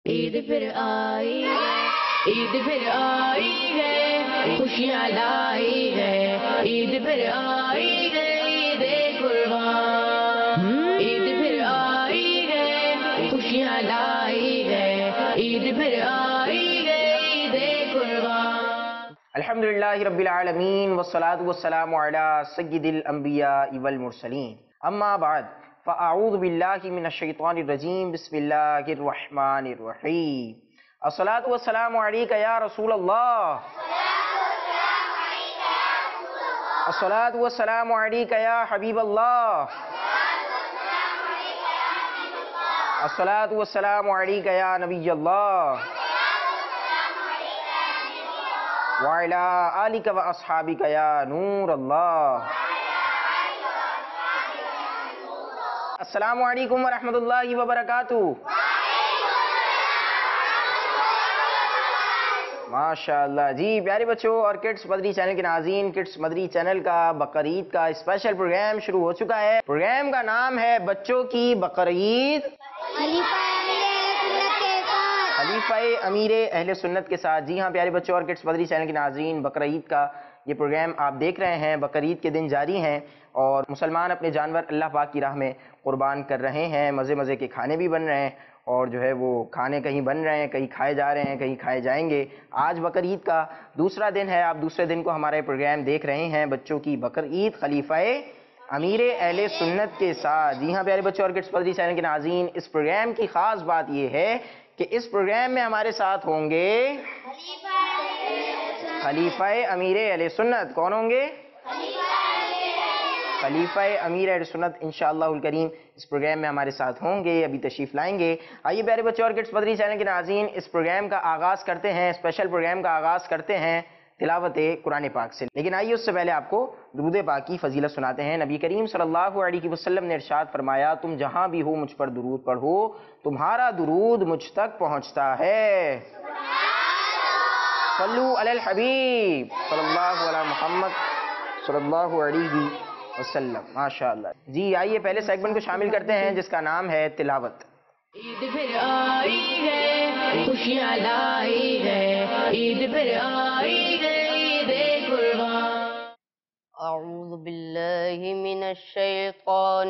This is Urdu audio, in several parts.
عید پھر آئی ہے، عید پھر آئی ہے، خوشیاں لائی ہے، عید پھر آئی ہے، عید قربان، عید پھر آئی ہے، خوشیاں لائی ہے، عید پھر آئی ہے، عید قربان۔ الحمدللہ رب العالمین والصلاة والسلام علی سید الانبیاء والمرسلین، اما بعد فاعوذ باللہ من الشیطان الرجیم، بسم اللہ الرحمن الرحیم۔ الصلاة والسلام علیک یا رسول اللہ، الصلاة والسلام علیک یا حبیب اللہ، الصلاة والسلام علیک یا نبی اللہ، وعلى آلك وأصحابك يا نور اللہ۔ السلام علیکم ورحمۃ اللہ وبرکاتہ۔ ماشاء اللہ جی پیارے بچوں اور کڈس مدری چینل کے ناظرین، کڈس مدری چینل کا بقرعید کا اسپیشل پروگرام شروع ہو چکا ہے۔ پروگرام کا نام ہے بچوں کی بقرعید خلیفہ امیر اہل سنت کے ساتھ۔ جی ہاں پیارے بچوں اور کڈس مدری چینل کے ناظرین، بقرعید کا یہ پروگرام آپ دیکھ رہے ہیں۔ بقرعید کے دن جاری ہیں اور مسلمان اپنے جانور اللہ پاک کی راہ میں قربان کر رہے ہیں۔ مزے مزے کے کھانے بھی بن رہے ہیں اور جو ہے وہ کھانے کہیں بن رہے ہیں، کہیں کھائے جا رہے ہیں، کہیں کھائے جائیں گے۔ آج بقرعید کا دوسرا دن ہے، آپ دوسرے دن کو ہمارا یہ پروگرام دیکھ رہے ہیں، بچوں کی بقرعید خلیفہ امیر اہل سنت کے ساتھ۔ جی ہاں پیارے بچوں اور کڈس مدری چینل کے ناظرین، اس پروگرام کی خاص بات یہ ہے کہ اس پروگرام میں ہمارے ساتھ ہوں گے خلیفہ امیر اہل سنت۔ کون ہوں گے؟ خلیفہ امیر اہل سنت انشاءاللہ الکریم اس پروگرام میں ہمارے ساتھ ہوں گے، ابھی تشریف لائیں گے۔ آئیے پیارے بچوں اور کڈس مدری چینل کے ناظرین، اس پروگرام کا آغاز کرتے ہیں، اسپیشل پروگرام کا آغاز کرتے ہیں تلاوت قرآن پاک سے۔ لیکن آئیے اس سے پہلے آپ کو درود پاک کی فضیلت سناتے ہیں۔ نبی کریم صلی اللہ علیہ وسلم نے ارشاد فرمایا، تم جہاں بھی ہو مجھ پر درود پڑھو، تمہارا درود مجھ تک پہنچتا ہے۔ صلو علی الحبیب صلی اللہ علی محمد صلی اللہ علیہ وسلم۔ ماشاءاللہ جی آئیے پہلے سیگمنٹ کو شامل کرتے ہیں جس کا نام ہے تلاوت۔ عید پھر آئی ہے، خوشیاں لائی ہے، عید پھر آئی ہے، عید قربان۔ اعوذ باللہ من الشیطان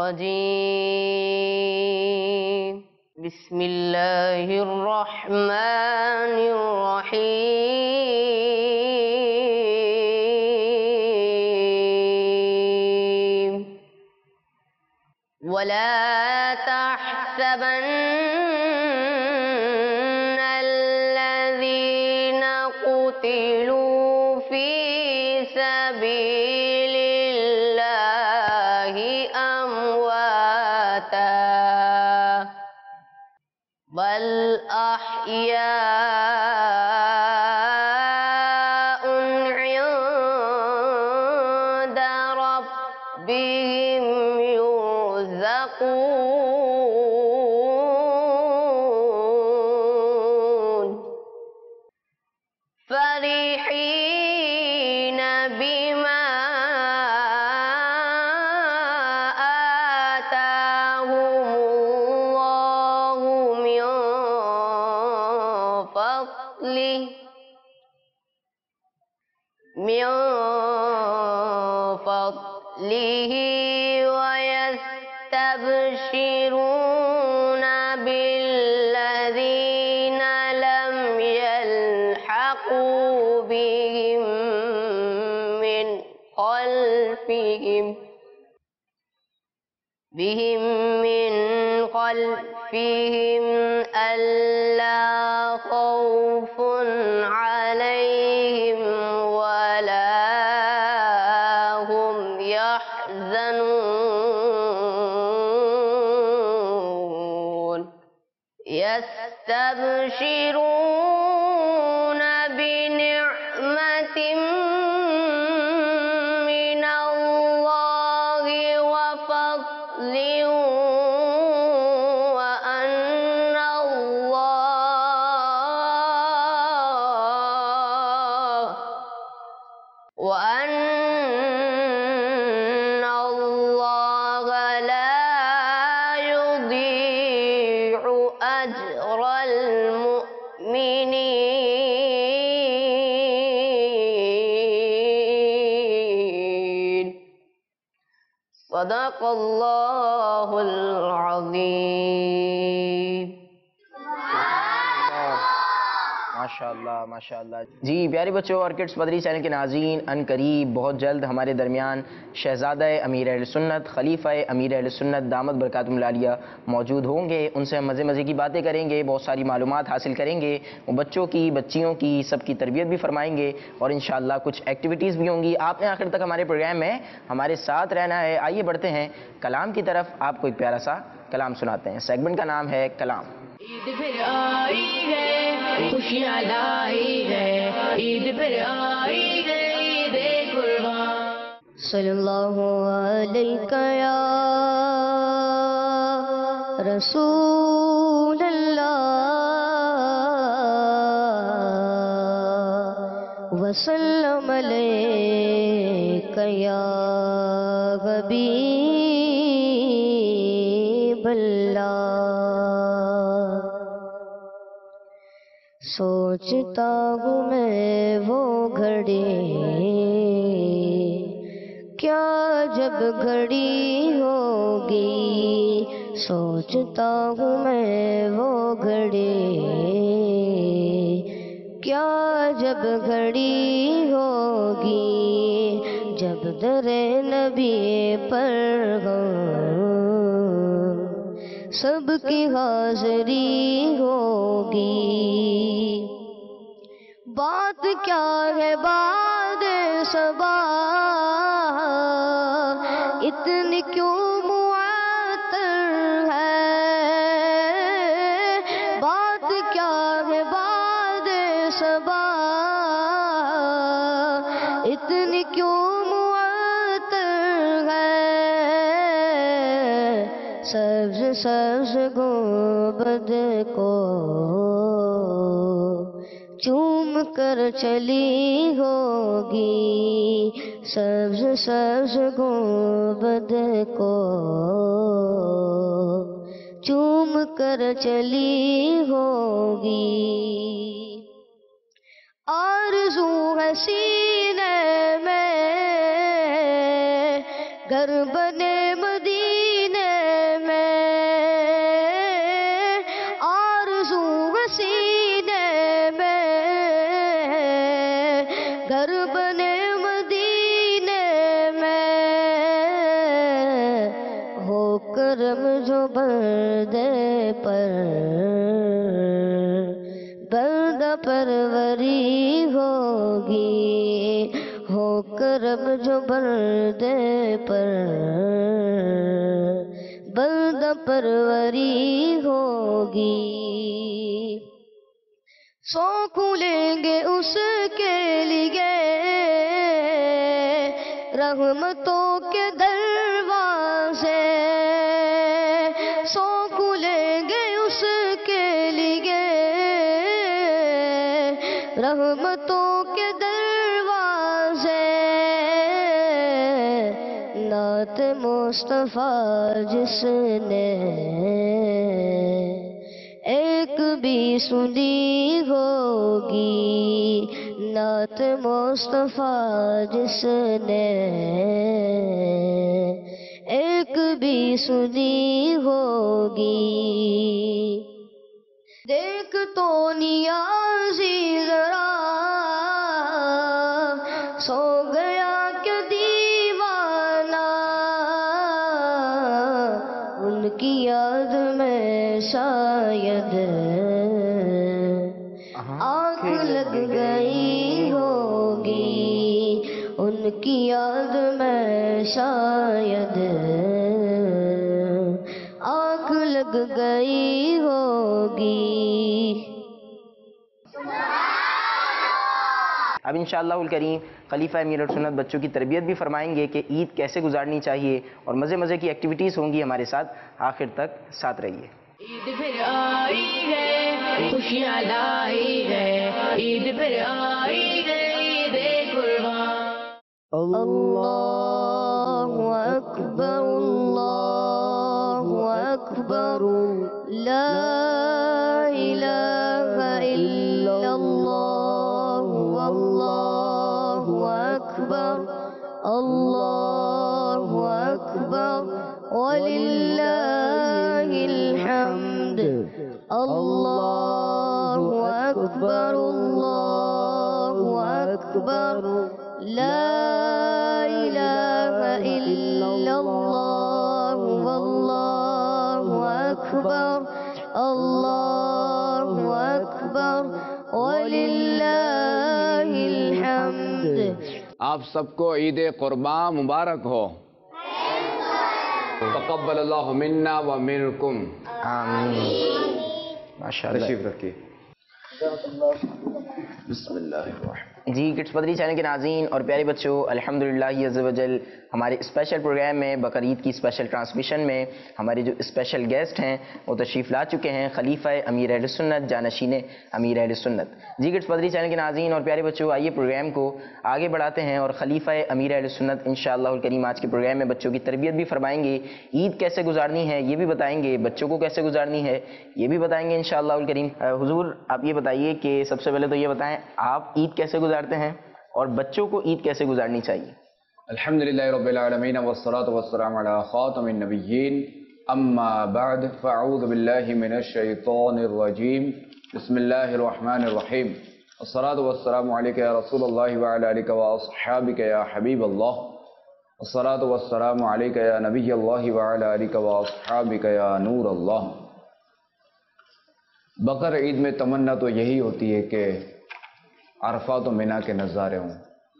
الرجیم، بسم اللہ الرحمن الرحیم۔ ولا تحسبن الذين قتلوا في سبيل الله أمواتا بل أحياء عند ربهم يرزقون فرحين بما آتاهم الله من فضله ويستبشرون بالذين لم يلحقوا بهم من خلفهم ألا خوف عليهم ولا هم يحزنون يستبشرون بنعمة من الله وفضل وأن الله لا يضيع أجر المؤمنين صدق اللہ العظیم. ماشاءاللہ ماشاءاللہ. جی پیارے بچوں اور کڈس مدری چینل کے ناظرین، ان قریب بہت جلد ہمارے درمیان شہزادہ امیر اہل سنت، خلیفہ امیر اہل سنت دامت برکاتہم العالیہ موجود ہوں گے. ان سے ہم مزے کی باتیں کریں گے، بہت ساری معلومات حاصل کریں گے، وہ بچوں کی، بچیوں کی، سب کی تربیت بھی فرمائیں گے، اور انشاءاللہ کچھ ایکٹیویٹیز بھی ہوں گی. آپ نے آخر تک ہمارے پروگرام میں ہمارے ساتھ رہنا ہے. آئیے بڑھتے ہیں کلام کی طرف. آپ کو ایک پیارا سا کلام سناتے ہیں. سیگمنٹ کا نام ہے کلام. عید پھر آئی ہے، خوشیاں لائی ہے، عید پھر آئی ہے، عید قربان. صلی اللہ علیہ یا رسول اللہ وسلم علیک یا حبیب اللہ. سوچتا ہوں میں وہ گھڑی کیا جب گھڑی ہوگی، سوچتا ہوں میں وہ گھڑی کیا جب گھڑی ہوگی، جب در نبی پر سب کی حاضری ہوگی. بات کیا ہے بعد صبا، اتنی کیوں معطر ہے، بات کیا ہے بعد صبا، اتنی کیوں معطر ہے. سبز سبز گنبد کو چوم کر چلی ہوگی، سبز سبز گنبد کو چوم کر چلی ہوگی. آرزو ہے سینے میں گھر بنے مدینے میں، آرزو ہے سینے میں گھر بنے مدینے میں. ہو کرم جو بندے پر بندہ پروری ہوگی، ہو کرم جو بندے پر بندہ پروری ہوگی. سو کھولیں گے اس کے لیے رحمتوں کے دروازے، سو کھولیں گے اس کے لیے رحمتوں کے دروازے. نعت مصطفیٰ جس نے ایک بھی سنی ہوگی، نعت مصطفیٰ جس نے ایک بھی سنی ہوگی. دیکھ تو نیازی ذرا سو گیا کہ دیوانہ، ان کی یاد میں شاید آنکھ لگ گئی ہوگی، ان کی یاد میں شاید آنکھ لگ گئی ہوگی. اب انشاءاللہ الکریم خلیفہ امیر سنت بچوں کی تربیت بھی فرمائیں گے کہ عید کیسے گزارنی چاہیے، اور مزے کی ایکٹیویٹیز ہوں گی ہمارے ساتھ. آخر تک ساتھ رہیے. عید پھر آئی ہے، خوشیاں لائی ہے، عید پھر آئی ہے، عید قربان. اللہ اکبر اللہ اکبر لا الہ اللہ اکبر اللہ اکبر لا الہ الا اللہ واللہ اکبر اللہ اکبر وللہ الحمد۔ آپ سب کو عید قربان مبارک ہو۔ تقبل اللہ منا و منکم۔ آمین۔ ماشاء اللہ۔ تشریف رکھیے۔ بسم اللہ الرحمن۔ جی کڈس بدری چینل کے ناظرین اور پیارے بچوں، الحمدللہ عز و جل ہمارے اسپیشل پروگرام میں بقرعید کی اسپیشل ٹرانسمیشن میں ہمارے جو اسپیشل گیسٹ ہیں وہ تشریف لا چکے ہیں، خلیفہ امیر اہل سنت، جانشین امیر اہل سنت۔ جی کڈس بدری چینل کے ناظرین اور پیارے بچوں، آئیے پروگرام کو آگے بڑھاتے ہیں اور خلیفہ امیر اہل سنت انشاءاللہ الکریم آج کے پروگرام میں بچوں کی تربیت بھی فرمائیں گے، عید کیسے گزارنی ہے یہ بھی بتائیں گے، بچوں کو کیسے گزارنی ہے یہ بھی بتائیں گے انشاءاللہ الکریم۔ حضور آپ یہ بتائیے کہ سب سے پہلے تو یہ بتائیں آپ عید کیسے گزارتے ہیں اور بچوں کو عید کیسے گزارنی چاہیے؟ الحمدللہ رب العالمین والصلاة والسلام علی خاتم النبیین، اما بعد فاعوذ باللہ من الشیطان الرجیم، بسم اللہ الرحمن الرحیم، الصلاة والسلام علیکہ یا رسول اللہ وعلی آلک واصحابک یا حبیب اللہ، الصلاة والسلام علیکہ یا نبی اللہ وعلی آلک واصحابک یا نور اللہ۔ بقر عید میں تمنا تو یہی ہوتی ہے کہ عرفات و منا کے نظارے ہوں،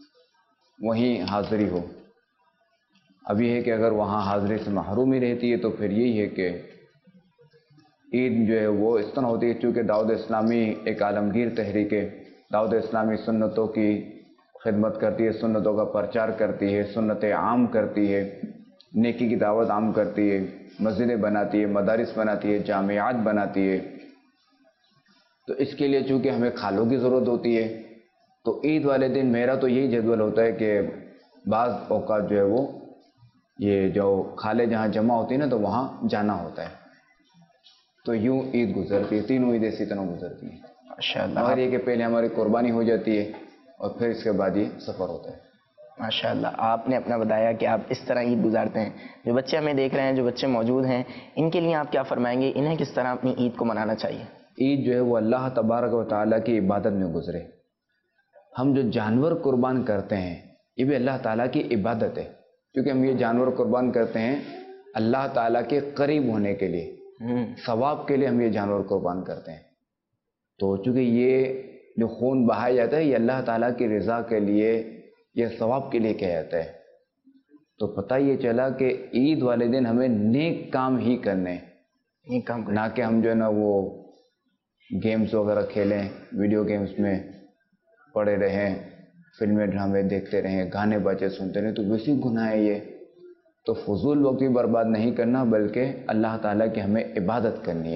وہیں حاضری ہو۔ اب یہ ہے کہ اگر وہاں حاضری سے محرومی رہتی ہے تو پھر یہی ہے کہ عید جو ہے وہ اس طرح ہوتی ہے، چونکہ دعوت اسلامی ایک عالمگیر تحریک ہے، دعوت اسلامی سنتوں کی خدمت کرتی ہے، سنتوں کا پرچار کرتی ہے، سنتیں عام کرتی ہے، نیکی کی دعوت عام کرتی ہے، مسجدیں بناتی ہے، مدارس بناتی ہے، جامعات بناتی ہے۔ تو اس کے لیے چونکہ ہمیں کھالوں کی ضرورت ہوتی ہے، تو عید والے دن میرا تو یہی جدول ہوتا ہے کہ بعض اوقات جو ہے وہ یہ جو کھالے جہاں جمع ہوتی ہے نا تو وہاں جانا ہوتا ہے، تو یوں عید گزرتی ہے، تینوں عید اسی طرح گزرتی ہیں ماشاءاللہ۔ مگر یہ کہ پہلے ہماری قربانی ہو جاتی ہے اور پھر اس کے بعد یہ سفر ہوتا ہے۔ ماشاءاللہ آپ نے اپنا بتایا کہ آپ اس طرح عید گزارتے ہیں۔ جو بچے ہمیں دیکھ رہے ہیں، جو بچے موجود ہیں، ان کے لیے آپ کیا فرمائیں گے؟ انہیں کس طرح اپنی عید کو منانا چاہیے؟ عید جو ہے وہ اللہ تبارک و تعالیٰ کی عبادت میں گزرے۔ ہم جو جانور قربان کرتے ہیں یہ بھی اللہ تعالیٰ کی عبادت ہے، کیونکہ ہم یہ جانور قربان کرتے ہیں اللہ تعالیٰ کے قریب ہونے کے لیے، ثواب کے لیے ہم یہ جانور قربان کرتے ہیں۔ تو چونکہ یہ جو خون بہایا جاتا ہے یہ اللہ تعالیٰ کی رضا کے لیے، یہ ثواب کے لیے کیا جاتا ہے۔ تو پتہ یہ چلا کہ عید والے دن ہمیں نیک کام ہی کرنے، نیک کام نہ کہ ہم جو ہے نا وہ گیمز وغیرہ کھیلیں، ویڈیو گیمز میں پڑے رہیں، فلمیں ڈرامے دیکھتے رہیں، گانے باجے سنتے رہیں، تو ویسی گناہ ہے یہ۔ تو فضول وقت بھی برباد نہیں کرنا بلکہ اللہ تعالیٰ کی ہمیں عبادت کرنی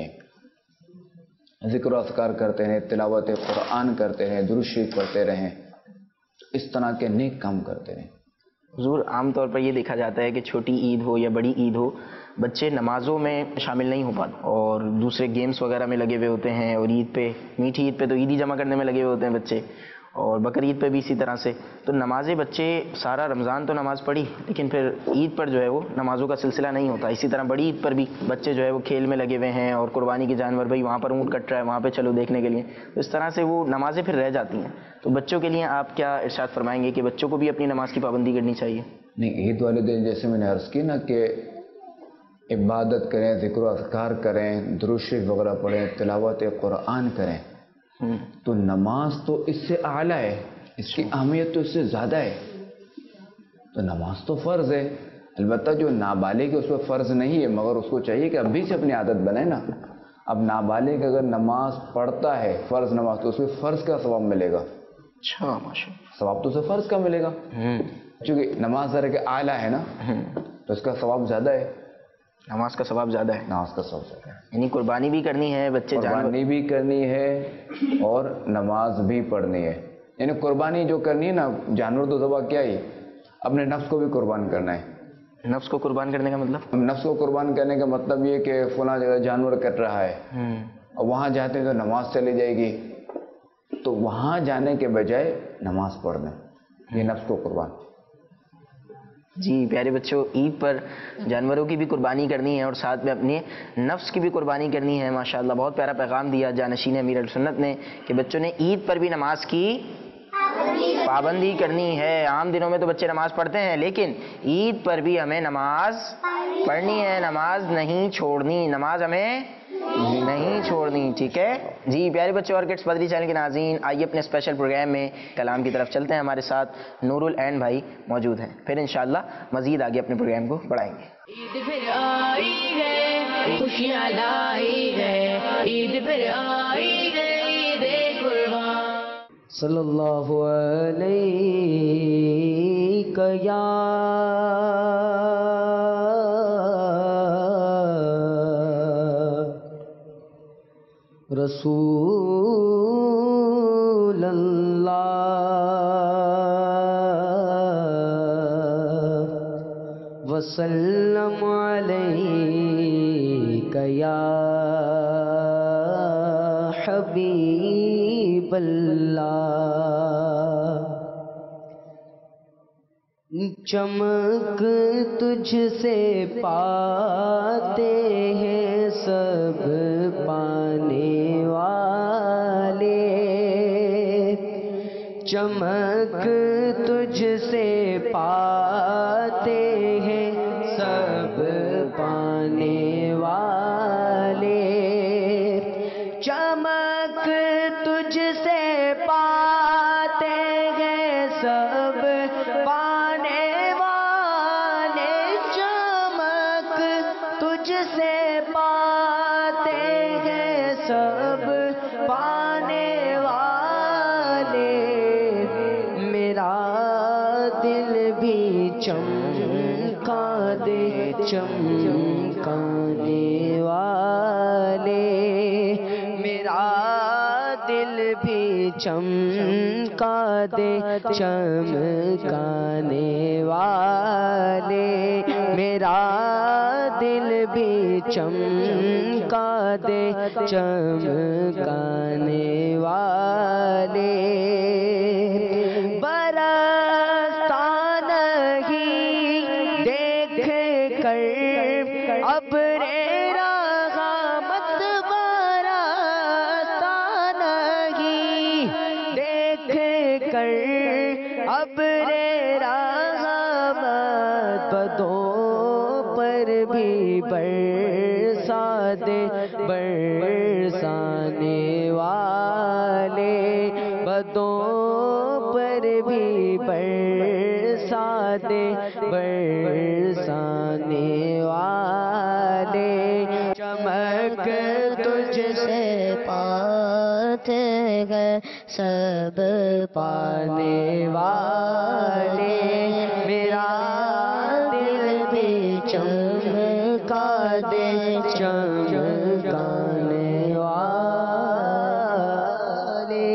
ہے، ذکر و اذکار کرتے رہیں، تلاوت قرآن کرتے رہیں، درود شریف پڑھتے رہیں، اس طرح کے نیک کام کرتے رہیں۔ حضور عام طور پر یہ دیکھا جاتا ہے کہ چھوٹی عید ہو یا بڑی عید ہو، بچے نمازوں میں شامل نہیں ہو پاتے اور دوسرے گیمز وغیرہ میں لگے ہوئے ہوتے ہیں، اور عید پہ، میٹھی عید پہ تو عیدی جمع کرنے میں لگے ہوئے ہوتے ہیں بچے، اور بقر عید پہ بھی اسی طرح سے۔ تو نمازیں بچے سارا رمضان تو نماز پڑھی لیکن پھر عید پر جو ہے وہ نمازوں کا سلسلہ نہیں ہوتا۔ اسی طرح بڑی عید پر بھی بچے جو ہے وہ کھیل میں لگے ہوئے ہیں اور قربانی کے جانور، بھائی وہاں پر اونٹ کٹ رہا ہے وہاں پہ چلو دیکھنے کے لیے، تو اس طرح سے وہ نمازیں پھر رہ جاتی ہیں۔ تو بچوں کے لیے آپ کیا ارشاد فرمائیں گے کہ بچوں کو بھی اپنی نماز کی پابندی کرنی چاہیے؟ نہیں، عید والے دن جیسے میں نے عرض کی نا کہ عبادت کریں، ذکر و اذکار کریں، درود شریف وغیرہ پڑھیں، تلاوت قرآن کریں، تو نماز تو اس سے اعلیٰ ہے، اس کی اہمیت تو اس سے زیادہ ہے۔ تو نماز تو فرض ہے، البتہ جو نابالغ ہے اس پہ فرض نہیں ہے، مگر اس کو چاہیے کہ ابھی سے اپنی عادت بنائے نا۔ اب نابالغ اگر نماز پڑھتا ہے، فرض نماز، تو اس پہ فرض کا ثواب ملے گا۔ اچھا، ماشاء ثواب تو اسے فرض کا ملے گا، چونکہ نماز ذرا کہ اعلیٰ ہے نا، تو اس کا ثواب زیادہ ہے، نماز کا ثواب زیادہ ہے، نماز کا ثواب زیادہ ہے۔ یعنی قربانی بھی کرنی ہے، بچے قربانی بھی کرنی ہے اور نماز بھی پڑھنی ہے۔ یعنی قربانی جو کرنی ہے نا، جانور تو ذبح کیا ہی، اپنے نفس کو بھی قربان کرنا ہے۔ نفس کو قربان کرنے کا مطلب؟ نفس کو قربان کرنے کا مطلب یہ کہ فلاں جگہ جانور کٹ رہا ہے اور وہاں جاتے ہیں تو نماز چلی جائے گی، تو وہاں جانے کے بجائے نماز پڑھ دیں، یہ نفس کو قربان۔ جی پیارے بچوں، عید پر جانوروں کی بھی قربانی کرنی ہے اور ساتھ میں اپنے نفس کی بھی قربانی کرنی ہے۔ ماشاءاللہ بہت پیارا پیغام دیا جانشین امیر السنت نے کہ بچوں نے عید پر بھی نماز کی پابندی کرنی ہے۔ عام دنوں میں تو بچے نماز پڑھتے ہیں، لیکن عید پر بھی ہمیں نماز پڑھنی ہے، نماز نہیں چھوڑنی، نماز ہمیں نہیں چھوڑنی، ٹھیک ہے جی۔ پیارے بچوں اور کڈس بدری چینل کے ناظرین، آئیے اپنے اسپیشل پروگرام میں کلام کی طرف چلتے ہیں۔ ہمارے ساتھ نور العین بھائی موجود ہیں، پھر انشاءاللہ مزید آگے اپنے پروگرام کو بڑھائیں گے۔ عید پھر آئی ہے، خوشیاں لائی ہے، عید پھر آئی ہے، عید قربان۔ صلی اللہ علیہ یا رسول اللہ وسلم علیک یا حبیب اللہ۔ چمک تجھ سے پاتے ہیں سب پانے والے، چمک تجھ سے پاتے ہیں سب پانے والے، چمک تجھ سے پاتے ہیں سب پانے والے، چمک تجھ سے پاتے ہیں سب پانے والے، میرا دل بھی چمکا دے چمکانے والے، میرا دل بھی چمکا دے چمکانے والے، میرا دل بھی چمکا دے چمکانے والے، برستا نہیں دیکھ کر ابر رحمت، برستا نہیں دیکھ کر ابر رحمت، بدوں پر بھی برسا دے برسانے والے، بدوں پر بھی برسا دے برسانے والے، چمک تجھ سے پاتے گئے سب پانے والے، میرا دل بھی چمکا دے چمکانے والے۔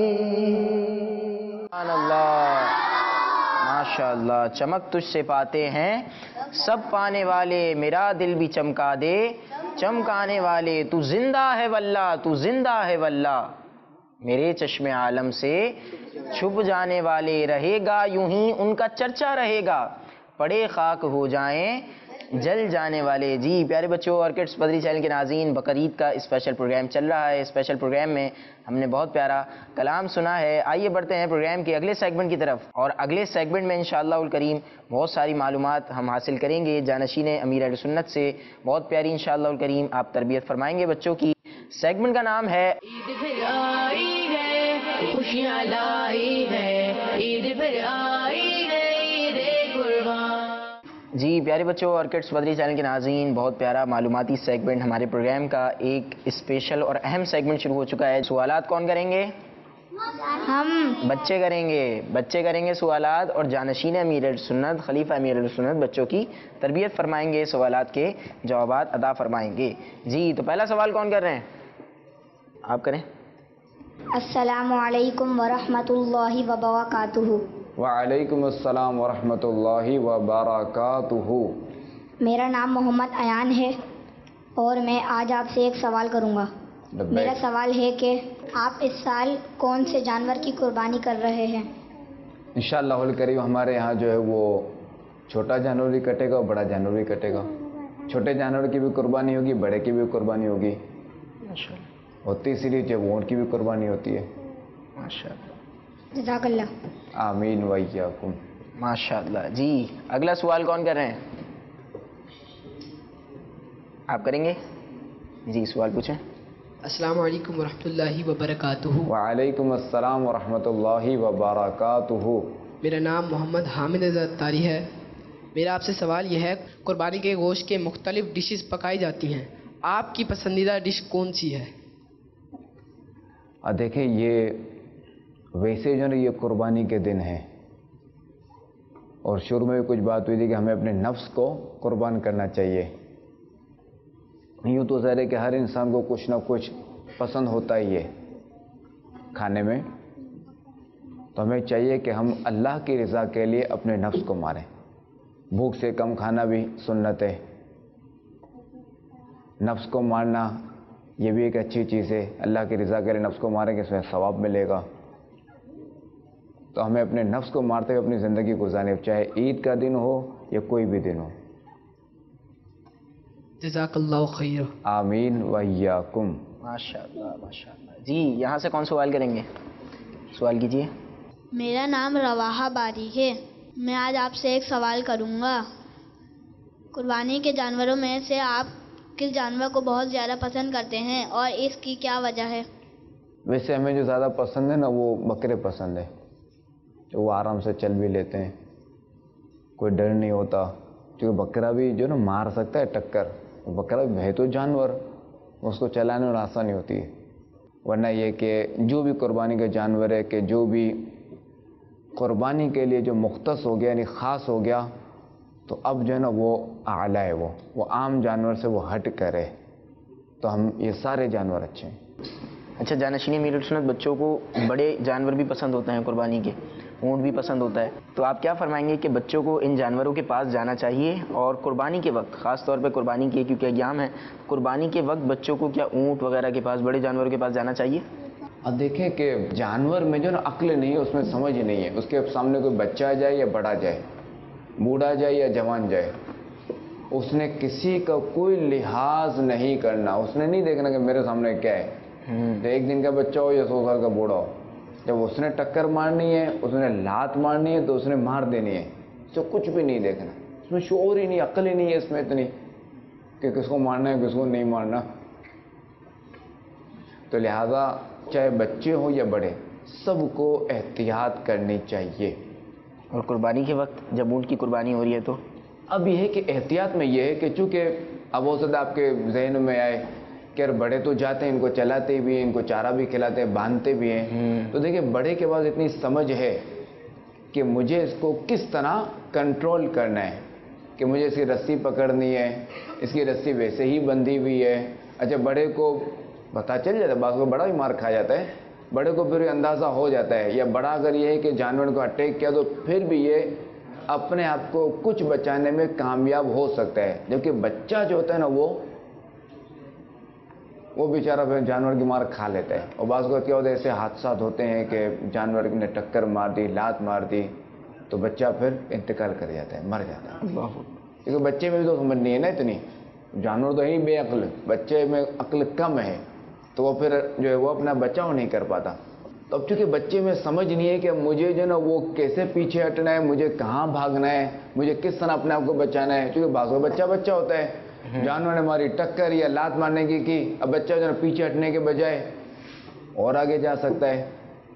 سبحان اللہ، ماشاءاللہ، چمک تجھ سے پاتے ہیں سب پانے والے، میرا دل بھی چمکا دے چمکانے والے، تو زندہ ہے واللہ، تو زندہ ہے واللہ، میرے چشم عالم سے چھپ جانے والے، رہے گا یوں ہی ان کا چرچا رہے گا، پڑے خاک ہو جائیں جل جانے والے۔ جی پیارے بچوں اور کڈس بدری چینل کے ناظرین، بقرعید کا اسپیشل پروگرام چل رہا ہے۔ اسپیشل پروگرام میں ہم نے بہت پیارا کلام سنا ہے۔ آئیے بڑھتے ہیں پروگرام کے اگلے سیگمنٹ کی طرف، اور اگلے سیگمنٹ میں انشاءاللہ الکریم بہت ساری معلومات ہم حاصل کریں گے جانشین امیر اہل سنت سے، بہت پیاری انشاءاللہ الکریم آپ تربیت فرمائیں گے بچوں کی۔ سیگمنٹ کا نام ہے عید پھر آئی ہے، خوشیاں لائی ہے، عید پھر آئی ہے، عید قربان۔ جی پیارے بچوں اور کڈس بدری چینل کے ناظرین، بہت پیارا معلوماتی سیگمنٹ ہمارے پروگرام کا ایک اسپیشل اور اہم سیگمنٹ شروع ہو چکا ہے۔ سوالات کون کریں گے؟ ہم بچے کریں گے سوالات، اور جانشین امیر السنت خلیفہ امیر السنت بچوں کی تربیت فرمائیں گے، سوالات کے جوابات ادا فرمائیں گے۔ جی تو پہلا سوال کون کر رہے ہیں؟ آپ کریں۔ السلام علیکم ورحمۃ اللہ وبرکاتہ۔ وعلیکم السلام ورحمۃ اللہ وبرکاتہ۔ میرا نام محمد ایان ہے اور میں آج آپ سے ایک سوال کروں گا۔ میرا سوال ہے کہ آپ اس سال کون سے جانور کی قربانی کر رہے ہیں؟ انشاءاللہ الکریم ہمارے یہاں جو ہے وہ چھوٹا جانور بھی کٹے گا اور بڑا جانور بھی کٹے گا. چھوٹے جانور کی بھی قربانی ہوگی, بڑے کی بھی قربانی ہوگی. اور تیسری جب اونٹ کی بھی قربانی ہوتی ہے. جزاک اللہ. آمین و ایاکم. ماشاء اللہ. جی اگلا سوال کون کر رہے ہیں؟ آپ کریں گے؟ جی سوال پوچھیں. السلام علیکم ورحمۃ اللہ وبرکاتہ. وعلیکم السلام ورحمۃ اللہ وبرکاتہ. میرا نام محمد حامد اتاری ہے. میرا آپ سے سوال یہ ہے، قربانی کے گوشت کے مختلف ڈشز پکائی جاتی ہیں، آپ کی پسندیدہ ڈش کون سی ہے؟ دیکھیں یہ ویسے جو نا یہ قربانی کے دن ہیں، اور شروع میں بھی کچھ بات ہوئی تھی کہ ہمیں اپنے نفس کو قربان کرنا چاہیے. یوں تو ظاہر ہے کہ ہر انسان کو کچھ نہ کچھ پسند ہوتا ہی ہے کھانے میں، تو ہمیں چاہیے کہ ہم اللہ کی رضا کے لیے اپنے نفس کو ماریں. بھوک سے کم کھانا بھی سنت ہے. نفس کو مارنا یہ بھی ایک اچھی چیز ہے. اللہ کی رضا کے لیے نفس کو ماریں گے اس میں ثواب ملے گا. تو ہمیں اپنے نفس کو مارتے ہوئے اپنی زندگی گزارنی، چاہے عید کا دن ہو یا کوئی بھی دن ہو. جزاک اللہ خیر. آمین و ایاکم. ماشاء اللہ ماشاء اللہ. جی یہاں سے کون سوال کریں گے؟ سوال کیجیے. میرا نام رواحہ باری ہے. میں آج آپ سے ایک سوال کروں گا. قربانی کے جانوروں میں سے آپ کس جانور کو بہت زیادہ پسند کرتے ہیں اور اس کی کیا وجہ ہے؟ ویسے ہمیں جو زیادہ پسند ہے نا وہ بکرے پسند ہے، جو وہ آرام سے چل بھی لیتے ہیں، کوئی ڈر نہیں ہوتا. کیونکہ بکرا بھی جو نا مار سکتا ہے ٹکر. بکرا بھی ہے تو جانور، اس کو چلانے میں آسانی ہوتی ہے. ورنہ یہ کہ جو بھی قربانی کا جانور ہے کہ جو بھی قربانی کے لیے جو مختص ہو گیا یعنی خاص ہو گیا، تو اب جو ہے نا وہ اعلیٰ ہے، وہ عام جانور سے وہ ہٹ کرے. تو ہم یہ سارے جانور اچھے ہیں. اچھا جانشین امیر السنت بچوں کو بڑے جانور بھی پسند ہوتے ہیں، قربانی کے اونٹ بھی پسند ہوتا ہے، تو آپ کیا فرمائیں گے کہ بچوں کو ان جانوروں کے پاس جانا چاہیے؟ اور قربانی کے وقت خاص طور پہ قربانی کے کیونکہ ایام ہے، قربانی کے وقت بچوں کو کیا اونٹ وغیرہ کے پاس، بڑے جانوروں کے پاس جانا چاہیے؟ اب دیکھیں کہ جانور میں جو نا عقل نہیں ہے، اس میں سمجھ نہیں ہے. اس کے سامنے کوئی بچہ جائے یا بڑا جائے، بوڑھا جائے یا جوان جائے، اس نے کسی کا کوئی لحاظ نہیں کرنا. اس نے نہیں دیکھنا کہ میرے سامنے کیا ہے، تو ایک دن کا بچہ ہو یا 100 سال کا بوڑھا ہو. جب اس نے ٹکر مارنی ہے، اس نے لات مارنی ہے، تو اس نے مار دینی ہے. تو کچھ بھی نہیں دیکھنا، اس میں شعور ہی نہیں، عقل ہی نہیں ہے اس میں اتنی کہ کس کو مارنا ہے کس کو نہیں مارنا. تو لہذا چاہے بچے ہوں یا بڑے، سب کو احتیاط کرنی چاہیے. اور قربانی کے وقت جب اونٹ کی قربانی ہو رہی ہے تو اب یہ ہے کہ احتیاط میں یہ ہے کہ چونکہ اب ہو سکتا آپ کے ذہن میں آئے کہ یار بڑے تو جاتے ہیں، ان کو چلاتے بھی ہیں، ان کو چارہ بھی کھلاتے ہیں، باندھتے بھی ہیں. تو دیکھیں بڑے کے پاس اتنی سمجھ ہے کہ مجھے اس کو کس طرح کنٹرول کرنا ہے، کہ مجھے اس کی رسی پکڑنی ہے، اس کی رسی ویسے ہی بندھی ہوئی ہے. اچھا بڑے کو پتہ چل جاتا ہے، بعض کو بڑا بھی مار کھا جاتا ہے، بڑے کو پھر اندازہ ہو جاتا ہے. یا بڑا اگر یہ ہے کہ جانور کو اٹیک کیا تو پھر بھی یہ اپنے آپ کو کچھ بچانے میں کامیاب ہو سکتا ہے. جبکہ بچہ جو ہوتا ہے نا وہ بیچارہ پھر جانور کی مار کھا لیتا ہے. اور بعض کو کیا ہوتا ہے ایسے حادثات ہوتے ہیں کہ جانور نے ٹکر مار دی، لات مار دی، تو بچہ پھر انتقال کر جاتا ہے، مر جاتا ہے. کیونکہ بچے میں بھی تو سمجھ نہیں ہے نا اتنی، جانور تو ہے بے عقل، بچے میں عقل کم ہے، تو وہ پھر جو ہے وہ اپنا بچاؤ نہیں کر پاتا. تو اب چونکہ بچے میں سمجھ نہیں ہے کہ مجھے جو ہے نا وہ کیسے پیچھے ہٹنا ہے، مجھے کہاں بھاگنا ہے، مجھے کس طرح اپنے آپ کو بچانا ہے. کیونکہ بعض کو بچہ ہوتا ہے، جانور نے ہماری ٹکر یا لات مارنے کی، اب بچہ جو ہے پیچھے ہٹنے کے بجائے اور آگے جا سکتا ہے.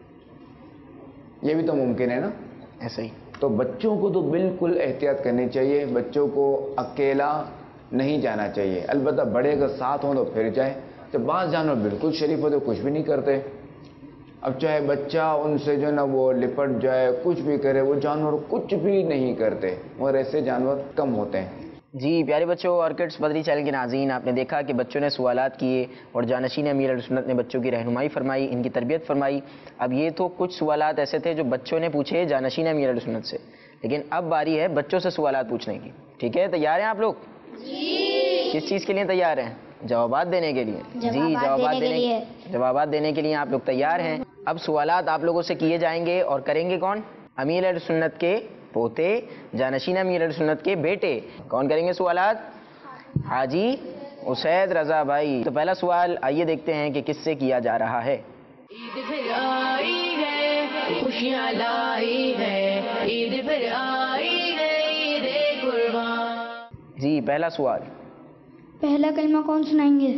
یہ بھی تو ممکن ہے نا ایسا ہی. تو بچوں کو تو بالکل احتیاط کرنی چاہیے، بچوں کو اکیلا نہیں جانا چاہیے. البتہ بڑے اگر ساتھ ہوں تو پھر جائے. تو بعض جانور بالکل شریف ہوتے، کچھ بھی نہیں کرتے. اب چاہے بچہ ان سے جو ہے نا وہ لپٹ جائے، کچھ بھی کرے، وہ جانور کچھ بھی نہیں کرتے، اور ایسے جانور کم ہوتے ہیں. جی پیارے بچوں اور کڈس بدری چینل کے ناظرین، آپ نے دیکھا کہ بچوں نے سوالات کیے اور جانشین امیر السنت نے بچوں کی رہنمائی فرمائی، ان کی تربیت فرمائی. اب یہ تو کچھ سوالات ایسے تھے جو بچوں نے پوچھے جانشین امیر السنت سے، لیکن اب باری ہے بچوں سے سوالات پوچھنے کی. ٹھیک ہے، تیار ہیں آپ لوگ؟ جی. کس چیز کے لیے تیار ہیں؟ جوابات دینے کے لیے. جی جوابات دینے کے لیے آپ لوگ تیار ہیں. اب سوالات آپ لوگوں سے کیے جائیں گے اور کریں گے کون؟ امیر السنت کے پوتے جانشین امیر اہل سنت کے بیٹے. کون کریں گے سوالات؟ حاجی اسید رضا بھائی. تو پہلا سوال آئیے دیکھتے ہیں کہ کس سے کیا جا رہا ہے. عید پھر آئی ہے خوشیاں لائی ہے عید پھر آئی ہے عید قربان. جی پہلا سوال. پہلا کلمہ کون سنائیں گے؟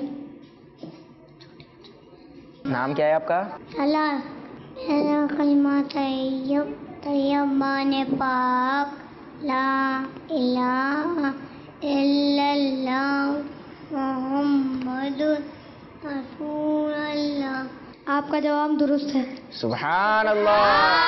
نام کیا ہے آپ کا؟ اللہ. پہلا کلمہ طیبان پاک لا الہ الا اللہ محمد رسول اللہ. آپ کا جواب درست ہے. سبحان اللہ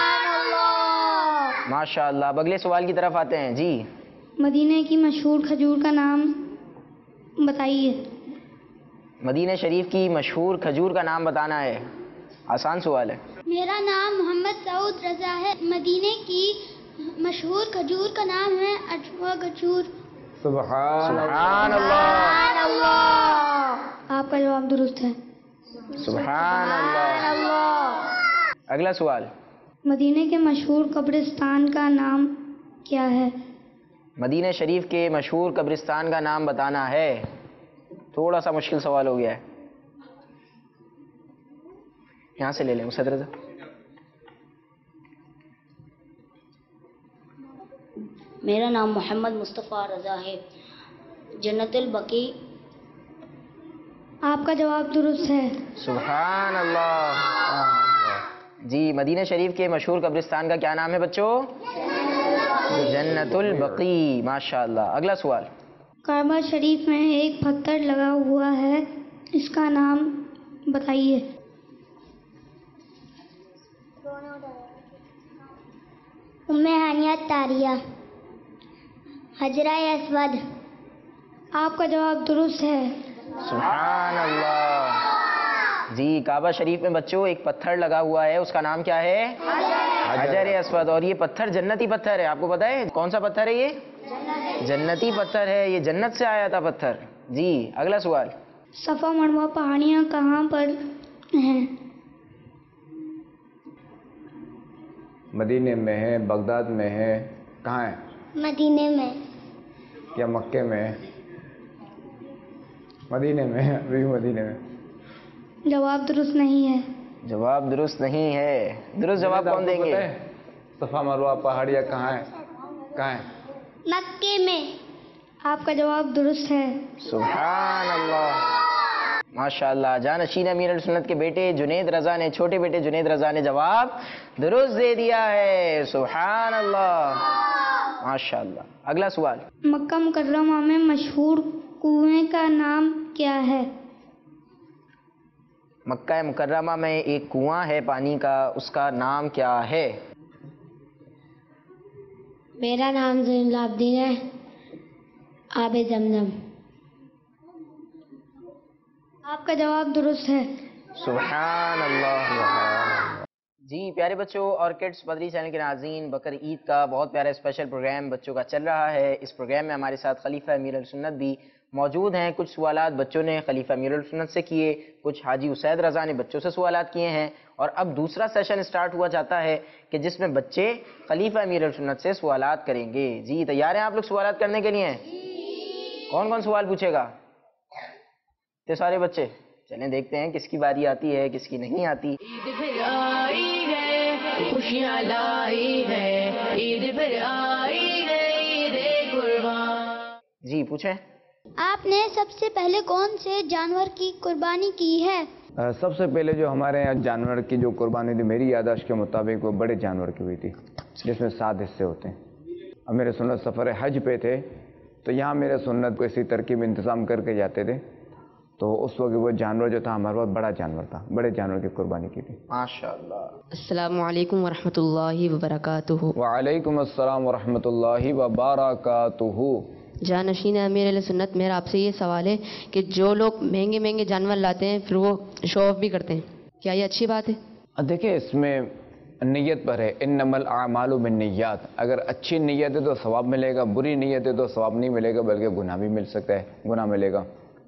ماشاء اللہ. اب اگلے سوال کی طرف آتے ہیں. جی مدینہ کی مشہور کھجور کا نام بتائیے. مدینہ شریف کی مشہور کھجور کا نام بتانا ہے. آسان سوال ہے. میرا نام محمد سعود رضا ہے. مدینہ کی مشہور کھجور کا نام ہے اجوا کھجور. سبحان سبحان اللہ. آپ کا جواب درست ہے. سبحان اللہ. اگلا سوال. مدینہ کے مشہور قبرستان کا نام کیا ہے؟ مدینہ شریف کے مشہور قبرستان کا نام بتانا ہے. تھوڑا سا مشکل سوال ہو گیا ہے. یہاں سے لے لیں اسد رضا. میرا نام محمد مصطفیٰ رضا ہے. جنت البقیع. آپ کا جواب درست ہے. سبحان اللہ. جی مدینہ شریف کے مشہور قبرستان کا کیا نام ہے بچوں؟ جنت البقیع. ماشاء اللہ. اگلا سوال. کعبہ شریف میں ایک پتھر لگا ہوا ہے اس کا نام بتائیے. ام ہانیہ طاریہ. حجرہ اسود. آپ کا جواب درست ہے. سبحان اللہ. جی کعبہ شریف میں بچوں ایک پتھر لگا ہوا ہے اس کا نام کیا ہے؟ حجر اسود. اور یہ پتھر جنتی پتھر ہے. آپ کو پتا ہے کون سا پتھر ہے؟ یہ جنتی پتھر ہے. یہ جنت سے آیا تھا پتھر. جی اگلا سوال. صفا مروہ پہاڑیاں کہاں پر ہیں؟ مدینے میں ہے، بغداد میں ہے، کہاں ہے؟ مدینے میں. یا مکے میں ہے؟ مدینے میں ہے. ابھی مدینے میں. جواب درست نہیں ہے. جواب درست نہیں ہے. درست جواب کون دیں گے؟ صفا مروہ پہاڑیاں کہاں ہے؟ کہاں ہے؟ مکے میں. آپ کا جواب درست ہے. سبحان اللہ. ماشاء اللہ. جانشین امیر اہل سنت کے بیٹے جنید رضا نے، چھوٹے بیٹے جنید رضا نے جواب درست دے دیا ہے. سبحان اللہ ماشاء اللہ. اگلا سوال. مکہ مکرمہ میں مشہور کنویں کا نام کیا ہے؟ مکہ مکرمہ میں ایک کنواں ہے پانی کا، اس کا نام کیا ہے؟ میرا نام زین العابدین ہے. آب زمزم. آپ کا جواب درست ہے. سبحان اللہ. جی پیارے بچوں اور کڈس بدری چینل کے ناظرین، بقر عید کا بہت پیارا اسپیشل پروگرام بچوں کا چل رہا ہے. اس پروگرام میں ہمارے ساتھ خلیفہ امیر اہل سنت بھی موجود ہیں. کچھ سوالات بچوں نے خلیفہ امیر اہل سنت سے کیے، کچھ حاجی اسید رضا نے بچوں سے سوالات کیے ہیں، اور اب دوسرا سیشن سٹارٹ ہوا جاتا ہے کہ جس میں بچے خلیفہ امیر اہل سنت سے سوالات کریں گے. جی تیار ہیں آپ لوگ سوالات کرنے کے لیے؟ کون کون سوال پوچھے گا؟ تو سارے بچے. چلیں دیکھتے ہیں کس کی باری آتی ہے کس کی نہیں آتی. عید پھر آئی ہے خوشیاں لائی ہے عید پھر آئی ہے عید قربان. جی پوچھیں. آپ نے سب سے پہلے کون سے جانور کی قربانی کی ہے؟ سب سے پہلے جو ہمارے یہاں جانور کی جو قربانی تھی میری یادداشت کے مطابق وہ بڑے جانور کی ہوئی تھی جس میں 7 حصے ہوتے ہیں. اب میرے سنت سفر حج پہ تھے تو یہاں میرے سنت کو اسی ترکیب انتظام کر کے جاتے تھے، تو اس وقت وہ جانور جو تھا ہمارے پاس بڑا جانور تھا، بڑے جانور کی قربانی کی تھی. ماشاءاللہ. السلام علیکم ورحمۃ اللہ وبرکاتہ. وعلیکم السلام ورحمۃ اللہ وبرکاتہ. جانشین امیر علیہ سنت، میرا آپ سے یہ سوال ہے کہ جو لوگ مہنگے مہنگے جانور لاتے ہیں پھر وہ شو آف بھی کرتے ہیں، کیا یہ اچھی بات ہے؟ دیکھیں اس میں نیت پر ہے. انما الاعمال بالنیات. اگر اچھی نیت ہے تو ثواب ملے گا، بری نیت ہے تو ثواب نہیں ملے گا بلکہ گناہ بھی مل سکتا ہے، گناہ ملے گا.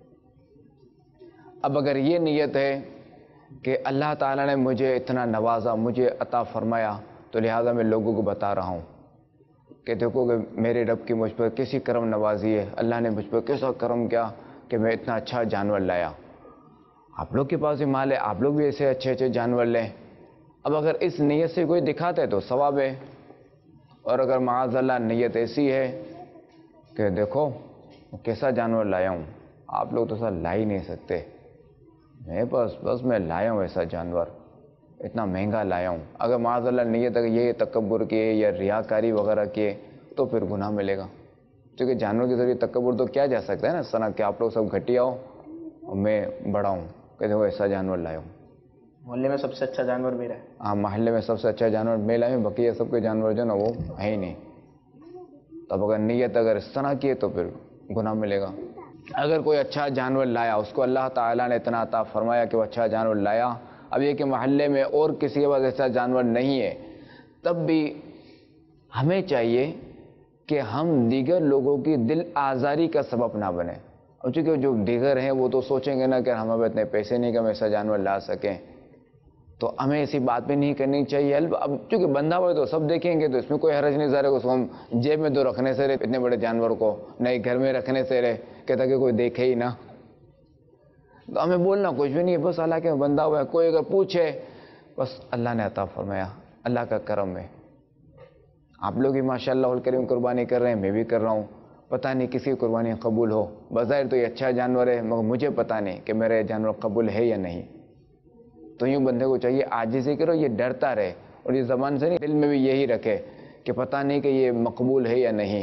اب اگر یہ نیت ہے کہ اللہ تعالیٰ نے مجھے اتنا نوازا، مجھے عطا فرمایا، تو لہٰذا میں لوگوں کو بتا رہا ہوں کہ دیکھو کہ میرے رب کی مجھ پر کیسی کرم نوازی ہے، اللہ نے مجھ پر کیسا کرم کیا کہ میں اتنا اچھا جانور لایا۔ آپ لوگ کے پاس بھی مال ہے، آپ لوگ بھی ایسے اچھے اچھے جانور لیں۔ اب اگر اس نیت سے کوئی دکھاتا ہے تو ثواب ہے، اور اگر معاذ اللہ نیت ایسی ہے کہ دیکھو کیسا جانور لایا ہوں، آپ لوگ تو سر لا ہی نہیں سکتے، میرے پاس بس میں لایا ہوں ایسا جانور، اتنا مہنگا لایا ہوں، اگر معاذ اللہ نیت اگر یہ تکبر کیے یا ریاکاری وغیرہ کیے تو پھر گناہ ملے گا، کیونکہ جانور کے ذریعے تکبر تو کیا جا سکتا ہے نا، سنا کہ آپ لوگ سب گھٹیا ہو اور میں بڑا ہوں کہ دیکھو ایسا جانور لایا ہوں، محلے میں سب سے اچھا جانور میرا ہے۔ ہاں محلے میں سب سے اچھا جانور میں لایا ہوں، بقیہ سب کے جانور جو نا وہ ہے ہی نہیں، تب اگر نیت اگر اس طرح کیے تو پھر گناہ ملے گا۔ اگر کوئی اچھا جانور لایا، اس کو اللہ تعالیٰ نے اتنا عطا فرمایا کہ وہ اچھا جانور لایا، اب یہ کہ محلے میں اور کسی کے پاس ایسا جانور نہیں ہے، تب بھی ہمیں چاہیے کہ ہم دیگر لوگوں کی دل آزاری کا سبب نہ بنیں، اور چونکہ جو دیگر ہیں وہ تو سوچیں گے نا کہ ہمیں اتنے پیسے نہیں کہ ہم ایسا جانور لا سکیں، تو ہمیں ایسی بات بھی نہیں کرنی چاہیے۔ اب چونکہ بندہ ہوئے تو سب دیکھیں گے تو اس میں کوئی حرج نہیں، ظاہر ہے اس کو ہم جیب میں تو رکھنے سے رہے اتنے بڑے جانور کو، نہیں گھر میں رکھنے سے رہے کہ تاکہ کوئی دیکھے ہی نہ، تو ہمیں بولنا کچھ بھی نہیں ہے، بس اللہ کے بندہ ہوا ہے، کوئی اگر پوچھے بس اللہ نے عطا فرمایا، اللہ کا کرم ہے۔ آپ لوگ بھی ماشاءاللہ الکریم قربانی کر رہے ہیں، میں بھی کر رہا ہوں، پتہ نہیں کسی کی قربانی قبول ہو، بظاہر تو یہ اچھا جانور ہے مگر مجھے پتہ نہیں کہ میرا یہ جانور قبول ہے یا نہیں، تو یوں بندے کو چاہیے عاجزی کرو، یہ ڈرتا رہے اور یہ زبان سے نہیں دل میں بھی یہی رکھے کہ پتہ نہیں کہ یہ مقبول ہے یا نہیں۔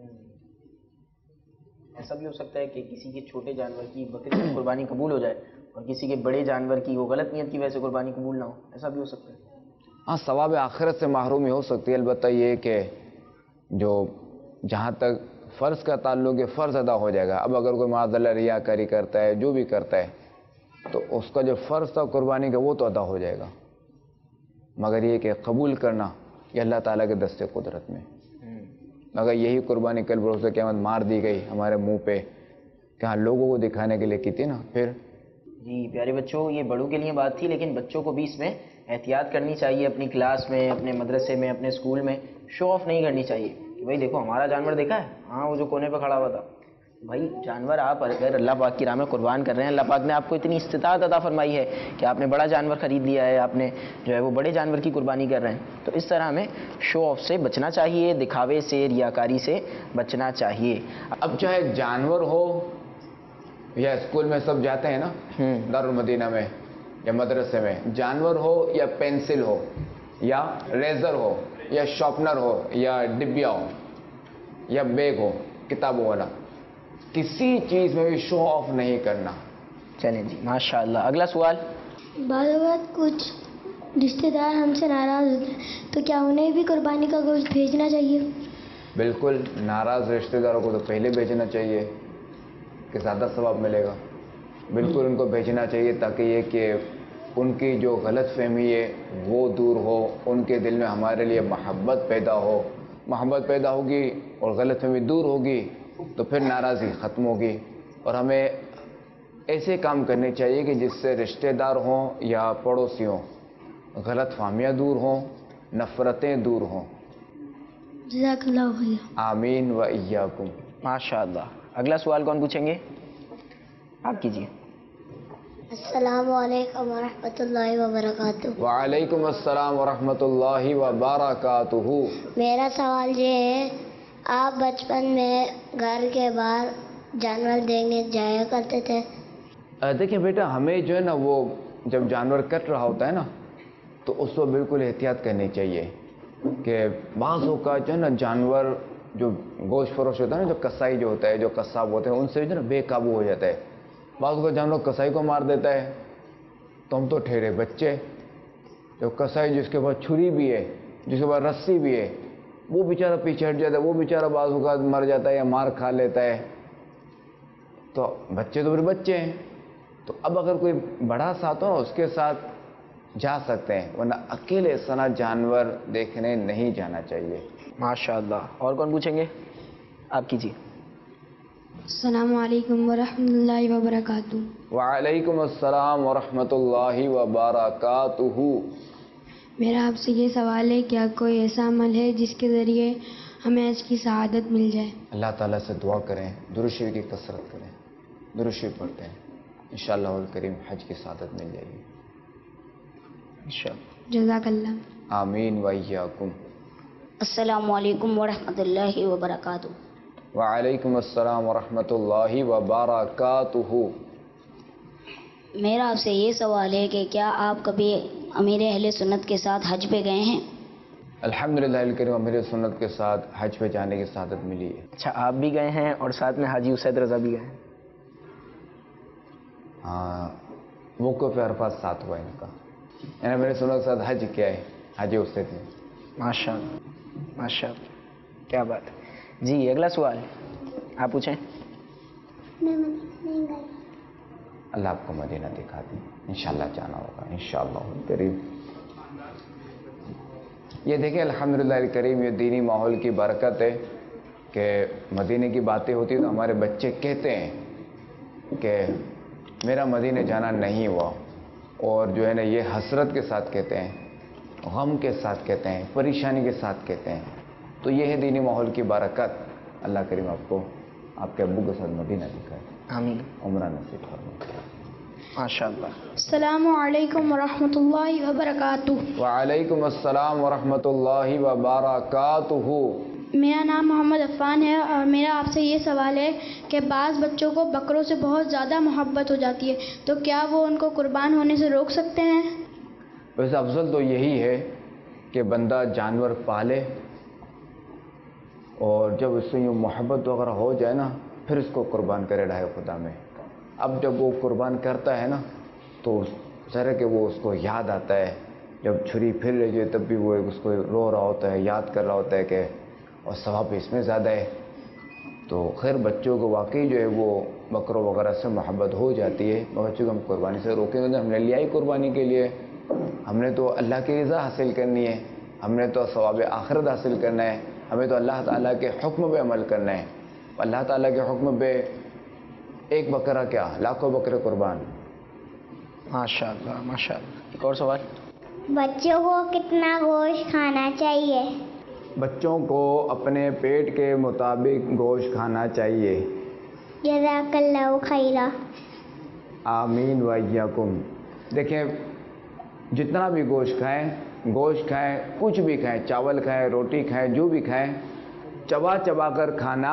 ایسا بھی ہو سکتا ہے کہ کسی کے چھوٹے جانور کی بکری کی قربانی قبول ہو جائے اور کسی کے بڑے جانور کی وہ غلط نیت کی وجہ سے قربانی قبول نہ ہو، ایسا بھی ہو سکتا ہے۔ ہاں ثواب آخرت سے محرومی ہو سکتی ہے، البتہ یہ کہ جو جہاں تک فرض کا تعلق ہے فرض ادا ہو جائے گا۔ اب اگر کوئی معاذ اللہ ریاکاری کرتا ہے جو بھی کرتا ہے تو اس کا جو فرض تھا قربانی کا وہ تو ادا ہو جائے گا، مگر یہ کہ قبول کرنا یہ اللہ تعالیٰ کے دست قدرت میں، مگر یہی قربانی کل بروز قیامت مار دی گئی ہمارے منہ پہ کہ ہاں لوگوں کو دکھانے کے لیے کی تھی نا، پھر جی پیارے بچوں، یہ بڑوں کے لیے بات تھی، لیکن بچوں کو بھی اس میں احتیاط کرنی چاہیے، اپنی کلاس میں، اپنے مدرسے میں، اپنے اسکول میں شو آف نہیں کرنی چاہیے کہ بھائی دیکھو ہمارا جانور دیکھا ہے، ہاں وہ جو کونے پہ کھڑا ہوا تھا۔ بھائی جانور آپ اگر اللہ پاک کی راہ میں قربان کر رہے ہیں، اللہ پاک نے آپ کو اتنی استطاعت عطا فرمائی ہے کہ آپ نے بڑا جانور خرید لیا ہے، آپ نے جو ہے وہ بڑے جانور کی قربانی کر رہے ہیں، تو اس طرح ہمیں شو آف سے بچنا چاہیے، دکھاوے سے، ریاکاری سے بچنا چاہیے۔ اب چاہے جانور ہو یا اسکول میں سب جاتے ہیں نا دارالمدینہ میں یا مدرسے میں، جانور ہو یا پینسل ہو یا ریزر ہو یا شارپنر ہو یا ڈبیا ہو یا بیگ ہو کتابوں والا، کسی چیز میں بھی شو آف نہیں کرنا۔ چلیں جی ماشاءاللہ، اگلا سوال۔ بعض اوقات کچھ رشتہ دار ہم سے ناراض ہوتے ہیں تو کیا انہیں بھی قربانی کا گوشت بھیجنا چاہیے؟ بالکل، ناراض رشتہ داروں کو تو پہلے بھیجنا چاہیے کہ زیادہ ثواب ملے گا، بالکل ان کو بھیجنا چاہیے تاکہ یہ کہ ان کی جو غلط فہمی ہے وہ دور ہو، ان کے دل میں ہمارے لیے محبت پیدا ہو، محبت پیدا ہوگی اور غلط فہمی دور ہوگی تو پھر ناراضی ختم ہوگی، اور ہمیں ایسے کام کرنے چاہیے کہ جس سے رشتہ دار ہوں یا پڑوسی ہوں غلط فہمیاں دور ہوں، نفرتیں دور ہوں۔ جزاک اللہ خیر۔ آمین و ایاکم۔ ماشاءاللہ، اگلا سوال کون پوچھیں گے؟ آپ کیجیے۔ السلام علیکم ورحمۃ اللہ وبرکاتہ۔ وعلیکم السلام ورحمۃ اللہ وبرکاتہ۔ میرا سوال یہ ہے، آپ بچپن میں گھر کے باہر جانور دیکھنے جایا کرتے تھے؟ دیکھیں بیٹا، ہمیں جو ہے نا وہ جب جانور کٹ رہا ہوتا ہے نا تو اس کو بالکل احتیاط کرنی چاہیے کہ بعض اوقات جو ہے نا جانور جو گوشت فروش ہوتا ہے نا، جو کسائی جو ہوتا ہے، جو قصاب ہوتے ہیں، ان سے جو ہے نا بے قابو ہو جاتا ہے، بعض اوقات جانور کسائی کو مار دیتا ہے تو ہم تو ٹھہرے بچے، جو کسائی جس کے پاس چھری بھی ہے، جس کے پاس رسی بھی ہے، وہ بیچارہ پیچھے ہٹ جاتا ہے، وہ بیچارہ بعض اوقات مر جاتا ہے یا مار کھا لیتا ہے، تو بچے تو پھر بچے ہیں، تو اب اگر کوئی بڑا ساتھ ہو اس کے ساتھ جا سکتے ہیں، ورنہ اکیلے سنا جانور دیکھنے نہیں جانا چاہیے۔ ماشاءاللہ، اور کون پوچھیں گے؟ آپ کیجیے۔ السلام علیکم ورحمۃ اللہ وبرکاتہ۔ وعلیکم السلام ورحمۃ اللہ وبرکاتہ۔ میرا آپ سے یہ سوال ہے، کیا کوئی ایسا عمل ہے جس کے ذریعے ہمیں حج کی سعادت مل جائے۔ اللہ تعالیٰ سے دعا کریں، درود شریف کی کثرت کریں، درود شریف پڑھتے ہیں، انشاءاللہ الکریم حج کی سعادت مل جائے گی انشاءاللہ۔ جزاک اللہ۔ آمین و ایاکم۔ السلام علیکم ورحمۃ اللہ وبرکاتہ۔ وعلیکم السلام ورحمۃ اللہ وبرکاتہ۔ میرا آپ سے یہ سوال ہے کہ کیا آپ کبھی امیر اہل سنت کے ساتھ حج پہ گئے ہیں؟ الحمدللہ الکریم امیر سنت کے ساتھ حج پہ جانے کی سعادت ملی ہے۔ اچھا، آپ بھی گئے ہیں اور ساتھ میں حاجی اسید رضا بھی گئے ہیں؟ ہاں، موقع پہ عرفات ساتھ ہوا ان کا، یعنی میرے سنت کے ساتھ حج کیا ہے، حج اسید میں۔ ماشاء اللہ ماشاء اللہ، کیا بات ہے۔ جی اگلا سوال آپ پوچھیں۔ اللہ آپ کو مدینہ دکھا دیں، انشاءاللہ جانا ہوگا انشاءاللہ قریب۔ یہ دیکھیں الحمدللہ الکریم، یہ دینی ماحول کی برکت ہے کہ مدینے کی باتیں ہوتی ہیں تو ہمارے بچے کہتے ہیں کہ میرا مدینے جانا نہیں ہوا، اور جو ہے نا یہ حسرت کے ساتھ کہتے ہیں، غم کے ساتھ کہتے ہیں، پریشانی کے ساتھ کہتے ہیں۔ تو یہ ہے دینی ماحول کی برکت۔ اللہ کریم آپ کو آپ کے ابو کے ساتھ مدینہ دکھائے، آمین، عمرہ نصیب فرمائے۔ ماشاء اللہ۔ السلام علیکم ورحمۃ اللہ وبرکاتہ۔ وعلیکم السلام ورحمۃ اللہ وبرکاتہ۔ میرا نام محمد عفان ہے اور میرا آپ سے یہ سوال ہے کہ بعض بچوں کو بکروں سے بہت زیادہ محبت ہو جاتی ہے، تو کیا وہ ان کو قربان ہونے سے روک سکتے ہیں؟ ویسے افضل تو یہی ہے کہ بندہ جانور پالے اور جب اس سے یوں محبت وغیرہ ہو جائے نا پھر اس کو قربان کرے رہے خدا میں۔ اب جب وہ قربان کرتا ہے نا تو ذرا کہ وہ اس کو یاد آتا ہے، جب چھری پھر رہی ہے تب بھی وہ اس کو رو رہا ہوتا ہے، یاد کر رہا ہوتا ہے کہ اور ثواب اس میں زیادہ ہے۔ تو خیر بچوں کو واقعی جو ہے وہ بکروں وغیرہ سے محبت ہو جاتی ہے، بچوں کو ہم قربانی سے روکیں گے، ہم نے لیا ہی قربانی کے لیے، ہم نے تو اللہ کی رضا حاصل کرنی ہے، ہم نے تو ثواب آخرت حاصل کرنا ہے، ہمیں تو اللہ تعالیٰ کے حکم پہ عمل کرنا ہے۔ اللہ تعالیٰ کے حکم پہ ایک بکرا کیا لاکھوں بکرے قربان۔ ماشاء اللہ ماشاء اللہ۔ ایک اور سوال۔ بچوں کو کتنا گوشت کھانا چاہیے؟ بچوں کو اپنے پیٹ کے مطابق گوشت کھانا چاہیے۔ جزاک اللہ خیرہ۔ آمین و ایاکم۔ دیکھیں جتنا بھی گوشت کھائیں، کچھ بھی کھائیں، چاول کھائیں، روٹی کھائیں، جو بھی کھائیں، چبا چبا کر کھانا،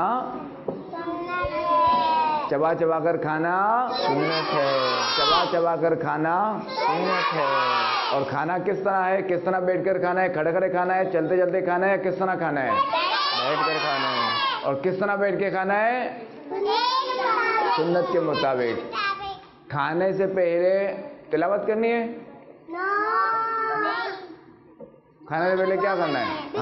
چبا چبا کر کھانا سنت ہے، چبا چبا کر کھانا سنت ہے۔ اور کھانا کس طرح ہے؟ کس طرح بیٹھ کر کھانا ہے؟ کھڑے کھڑے کھانا ہے؟ چلتے چلتے کھانا ہے؟ کس طرح کھانا ہے؟ بیٹھ کر کھانا ہے۔ اور کس طرح بیٹھ کے کھانا ہے؟ سنت کے مطابق۔ کھانے سے پہلے تلاوت کرنی ہے؟ کھانے سے پہلے کیا کرنا ہے؟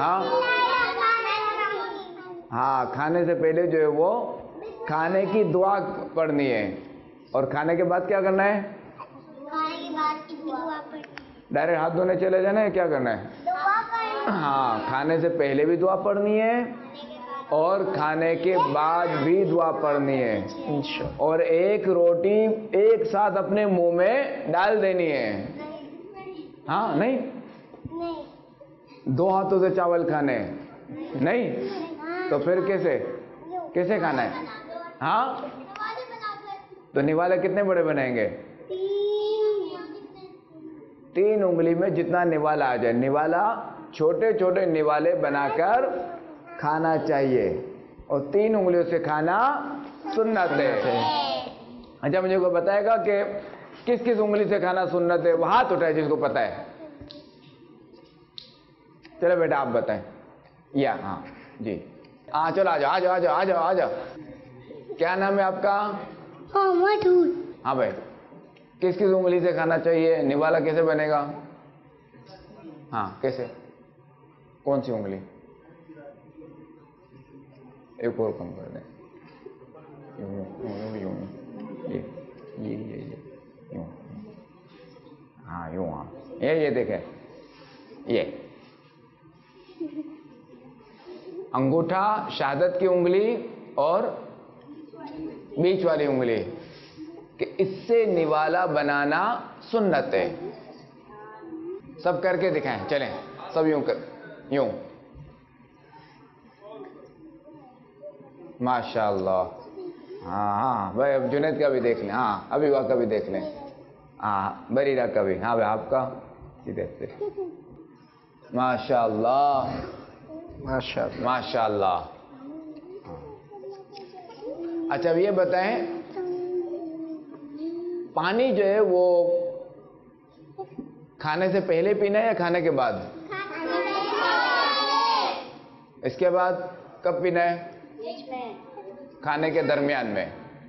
ہاں کھانے سے پہلے جو ہے وہ کھانے کی دعا پڑھنی ہے، اور کھانے کے بعد کیا کرنا ہے؟ ڈائریکٹ ہاتھ دھونے چلے جانا ہے؟ کیا کرنا ہے؟ ہاں کھانے سے پہلے بھی دعا پڑھنی ہے اور کھانے کے بعد بھی دعا پڑھنی ہے، اور ایک روٹی ایک ساتھ اپنے منہ میں ڈال دینی ہے۔ ہاں نہیں، دو ہاتھوں سے چاول کھانے نہیں، تو پھر کیسے کھانا ہے؟ ہاں تو نوالے کتنے بڑے بنائیں گے؟ 3 انگلی میں جتنا نوالا آ جائے، نوالا چھوٹے چھوٹے نوالے بنا کر کھانا چاہیے، اور 3 انگلیوں سے کھانا سنت ہے۔ اچھا مجھے کو بتائے گا کہ کس کس انگلی سے کھانا سنت ہے؟ وہ ہاتھ اٹھائے جس کو پتا ہے۔ چلو بیٹا آپ بتائیں۔ یا ہاں جی ہاں چلو آ جاؤ۔ کیا نام ہے آپ کا؟ ہاں بھائی، کس کس انگلی سے کھانا چاہیے؟ نوالا کیسے بنے گا؟ ہاں کیسے؟ کون سی انگلی؟ ایک اور کم کر دیں، یوں ہاں یوں، ہاں یہ دیکھیں، یہ انگوٹھا، شہادت کی انگلی اور بیچ والی انگلی، کہ اس سے نوالا بنانا سنت ہے۔ سب کر کے دکھائیں، چلیں سب یوں माशाल्लाह। हाँ हाँ भाई, अब जुनैद का भी देख लें। हाँ अबीबा का भी देख लें। हाँ बरीरा का भी। हाँ भाई आपका सीधे से। माशाल्लाह माशाल्लाह। माशाल्लाह। अच्छा अब ये बताएं, पानी जो है वो खाने से पहले पीना है या खाने के बाद? इसके बाद कब पीना है? खाने के दरमियान में।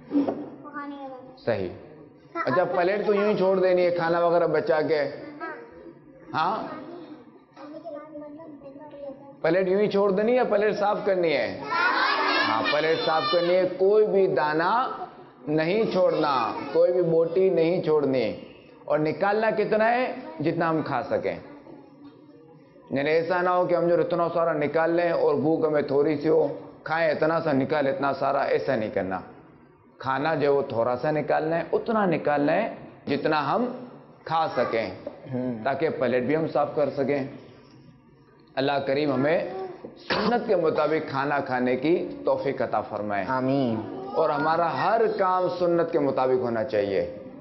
सही। अच्छा प्लेट तो यूं ही छोड़ देनी है खाना वगैरह बचा के? हाँ प्लेट यूं ही छोड़ देनी है या प्लेट साफ करनी है? हाँ प्लेट साफ करनी है। कोई भी दाना नहीं छोड़ना, कोई भी बोटी नहीं छोड़नी, और निकालना कितना है? जितना हम खा सकें। यानी ऐसा ना हो कि हम जो इतना सारा निकाल लें और भूख हमें थोड़ी सी हो, खाएं इतना सा निकाल इतना सारा, ऐसा नहीं करना। खाना जो वो थोड़ा सा निकालना है, उतना निकालना है जितना हम खा सकें, ताकि प्लेट भी हम साफ कर सकें। अल्लाह करीम हमें सुन्नत के मुताबिक खाना खाने की तौफीक अता फरमाए। आमीन। और हमारा हर काम सुन्नत के मुताबिक होना चाहिए।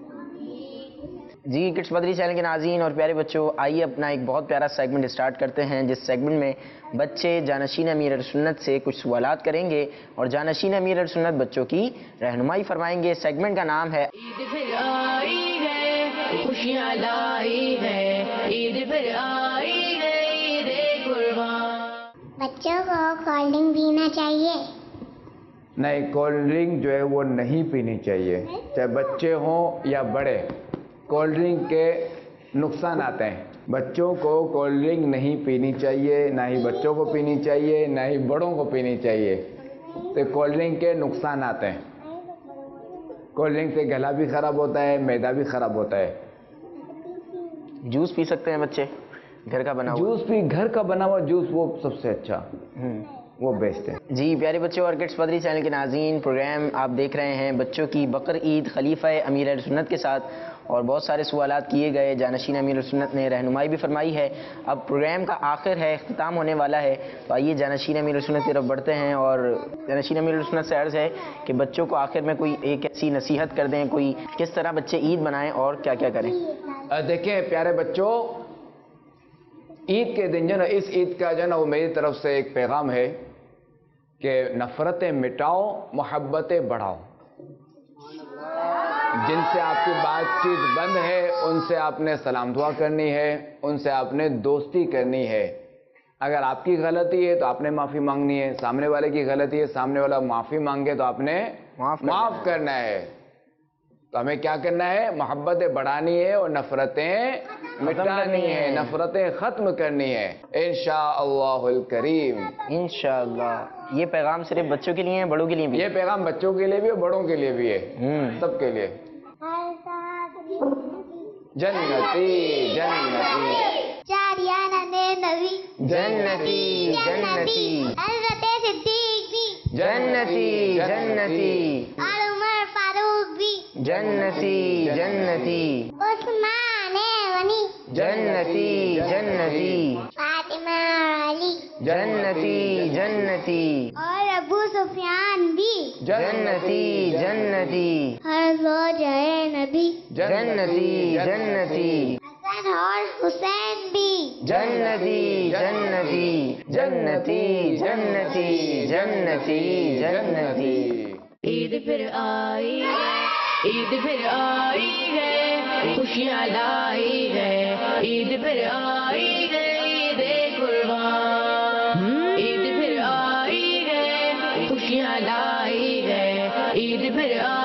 जी किड्स बदरी चैनल के नाज़रीन और प्यारे बच्चों, आइए अपना एक बहुत प्यारा सेगमेंट स्टार्ट करते हैं, जिस सेगमेंट में बच्चे जानशीन अमीर सुन्नत से कुछ सवालात करेंगे और जानशीन अमीर सुन्नत बच्चों की रहनुमाई फरमाएंगे। सेगमेंट का नाम है ईद फिर आई है, खुशियाँ लाई है, ईद फिर आई है, ईद कुर्बान। बच्चों को कोल्ड ड्रिंक पीना चाहिए? नहीं, कोल्ड ड्रिंक जो है वो नहीं पीनी चाहिए, चाहे बच्चे हों या बड़े। कोल्ड ड्रिंक के नुकसान आते हैं। बच्चों को कोल्ड ड्रिंक नहीं पीनी चाहिए, ना ही बच्चों को पीनी चाहिए, ना ही बड़ों को पीनी चाहिए। तो कोल्ड ड्रिंक के नुकसान आते हैं। कोल्ड ड्रिंक से गला भी ख़राब होता है, मैदा भी ख़राब होता है। जूस पी सकते हैं बच्चे, घर का बना हुआ जूस भी, घर का बना हुआ जूस वो सबसे अच्छा, वो बेस्ट है। जी प्यारे बच्चों और किड्स बदरी चैनल के नाज़रीन, प्रोग्राम आप देख रहे हैं बच्चों की बकर ईद खलीफा अमीर सुन्नत के साथ, और बहुत सारे सवालात किए गए। जानशीन अमीर सुन्नत ने रहनुमाई भी फरमाई है। अब प्रोग्राम का आखिर है, इख्तिताम होने वाला है, तो आइए जानशीन अमीर सुन्नत की तरफ बढ़ते हैं। और जानशीन अमीर सुन्नत से अर्ज़ है कि बच्चों को आखिर में कोई एक ऐसी नसीहत कर दें, कोई किस तरह बच्चे ईद बनाएं और क्या क्या करें। देखें प्यारे बच्चों, ईद के दिन जो ना, इस ईद का जो ना वो मेरी तरफ से एक पैगाम है कि नफ़रतें मिटाओ, मोहब्बतें बढ़ाओ। जिनसे आपकी बातचीत बंद है उनसे आपने सलाम दुआ करनी है, उनसे आपने दोस्ती करनी है। अगर आपकी गलती है तो आपने माफ़ी मांगनी है, सामने वाले की गलती है, सामने वाला माफ़ी मांगे तो आपने माफ़ करना है। तो हमें क्या करना है? मोहब्बतें बढ़ानी है और नफ़रतें मिटानी है, नफ़रतें ख़त्म करनी है इंशाअल्लाहुल करीम। इंशाअल्लाह। ये पैगाम सिर्फ बच्चों के लिए है, बड़ों के लिए भी? ये पैगाम बच्चों के लिए भी और बड़ों के लिए भी है, सबके लिए। जन्नती जन्नती नबी जन्नती जन्नती हज़रत सिद्दीक भी जन्नती जन्नती उमर फारूक भी जन्नती जन्नती उस्मान गनी जन्नती जन्नती फातिमा अली जन्नती जन्नती और अबू सुफियान भी जन्नती जन्नती हर रोज है नबी जन्नती जन्नती हसन और हुसैन भी जन्नती जन्नती जन्नती जन्नती जन्नती जन्नती। ईद फिर आई है, ईद फिर आई है, खुशियाँ लाई है, ईद फिर आई है, ईद कुर्बान। ईद फिर आई है, खुशियाँ लाई है, ईद फिर आई